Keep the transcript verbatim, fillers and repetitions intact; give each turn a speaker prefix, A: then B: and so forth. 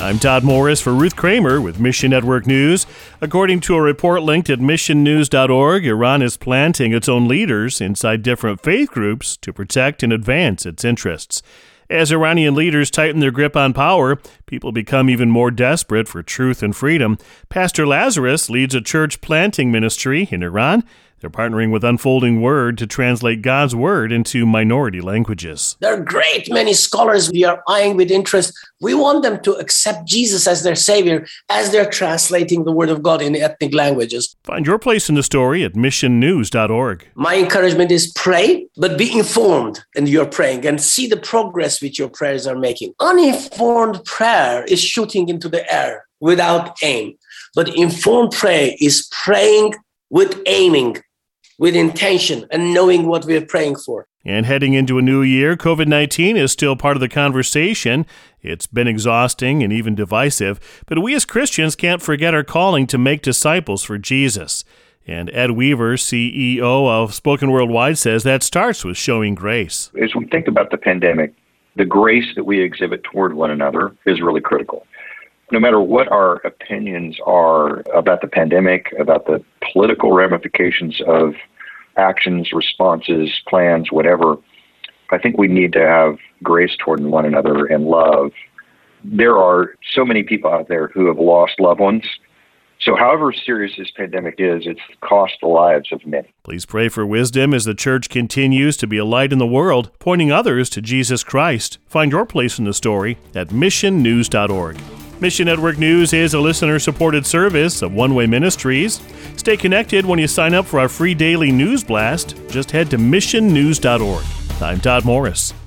A: I'm Todd Morris for Ruth Kramer with Mission Network News. According to a report linked at mission news dot org, Iran is planting its own leaders inside different faith groups to protect and advance its interests. As Iranian leaders tighten their grip on power, people become even more desperate for truth and freedom. Pastor Lazarus leads a church planting ministry in Iran. They're partnering with Unfolding Word to translate God's Word into minority languages.
B: There are a great many scholars we are eyeing with interest. We want them to accept Jesus as their Savior as they're translating the Word of God in ethnic languages.
A: Find your place in the story at mission news dot org.
B: My encouragement is pray, but be informed in your praying and see the progress which your prayers are making. Uninformed prayer is shooting into the air without aim. But informed prayer is praying with aiming, with intention and knowing what we're praying for.
A: And heading into a new year, covid nineteen is still part of the conversation. It's been exhausting and even divisive, but we as Christians can't forget our calling to make disciples for Jesus. And Ed Weaver, C E O of Spoken Worldwide, says that starts with showing grace.
C: As we think about the pandemic, the grace that we exhibit toward one another is really critical. No matter what our opinions are about the pandemic, about the political ramifications of actions, responses, plans, whatever, I think we need to have grace toward one another and love. There are so many people out there who have lost loved ones. So however serious this pandemic is, it's cost the lives of many.
A: Please pray for wisdom as the church continues to be a light in the world, pointing others to Jesus Christ. Find your place in the story at mission news dot org. Mission Network News is a listener-supported service of One Way Ministries. Stay connected when you sign up for our free daily news blast. Just head to mission news dot org. I'm Todd Morris.